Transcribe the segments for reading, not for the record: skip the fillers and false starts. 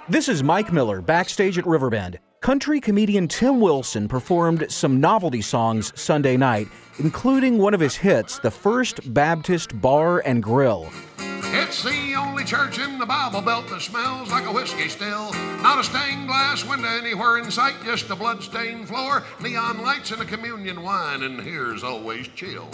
This is Mike Miller, backstage at Riverbend. Country comedian Tim Wilson performed some novelty songs Sunday night, including one of his hits, the First Baptist Bar and Grill. It's the only church in the Bible Belt that smells like a whiskey still. Not a stained glass window anywhere in sight, just a blood-stained floor, neon lights and a communion wine, and here's always chill.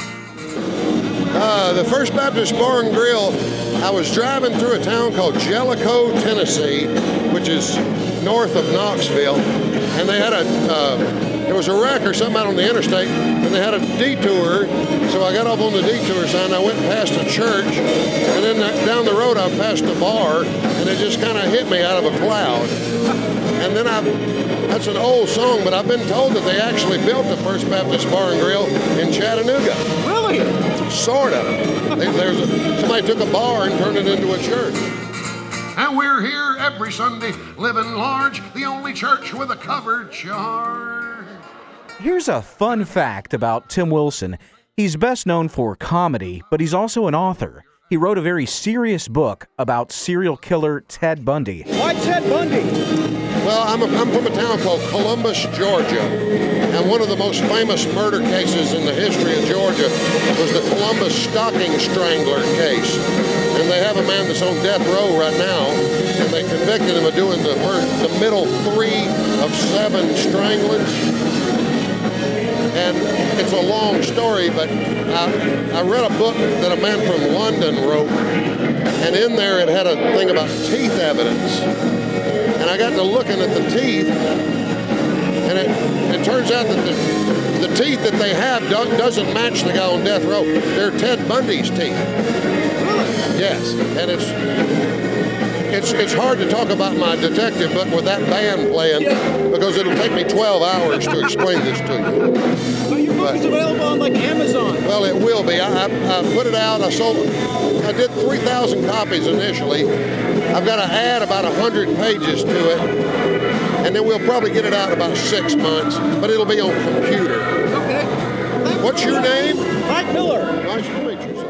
The First Baptist Bar and Grill, I was driving through a town called Jellicoe, Tennessee, which is north of Knoxville, and they had there was a wreck or something out on the interstate, and they had a detour, so I got off on the detour sign. I went past a church, and then down the road I passed a bar, and it just kind of hit me out of a cloud. And then that's an old song, but I've been told that they actually built the First Baptist Bar and Grill in Chattanooga. Really? Sort of. Somebody took a bar and turned it into a church. And we're here every Sunday, living large, the only church with a covered charge. Here's a fun fact about Tim Wilson. He's best known for comedy, but he's also an author. He wrote a very serious book about serial killer Ted Bundy. Why Ted Bundy? Well, I'm from a town called Columbus, Georgia, and one of the most famous murder cases in the history of Georgia was the Columbus Stocking Strangler case. And they have a man that's on death row right now, and they convicted him of doing the middle 3 of 7 stranglings. And it's a long story, but I read a book that a man from London wrote, and in there it had a thing about teeth evidence. And I got to looking at the teeth, and it turns out that the teeth that they have doesn't match the guy on death row. They're Ted Bundy's teeth. Yes, and it's hard to talk about my detective book with that band playing because it'll take me 12 hours to explain this to you. Well, your book is available on like Amazon. Well, it will be. I put it out. I did 3,000 copies initially. I've got to add about 100 pages to it, and then we'll probably get it out in about 6 months, but it'll be on computer. Okay. What's your name? Mike Miller. Nice to meet you, sir.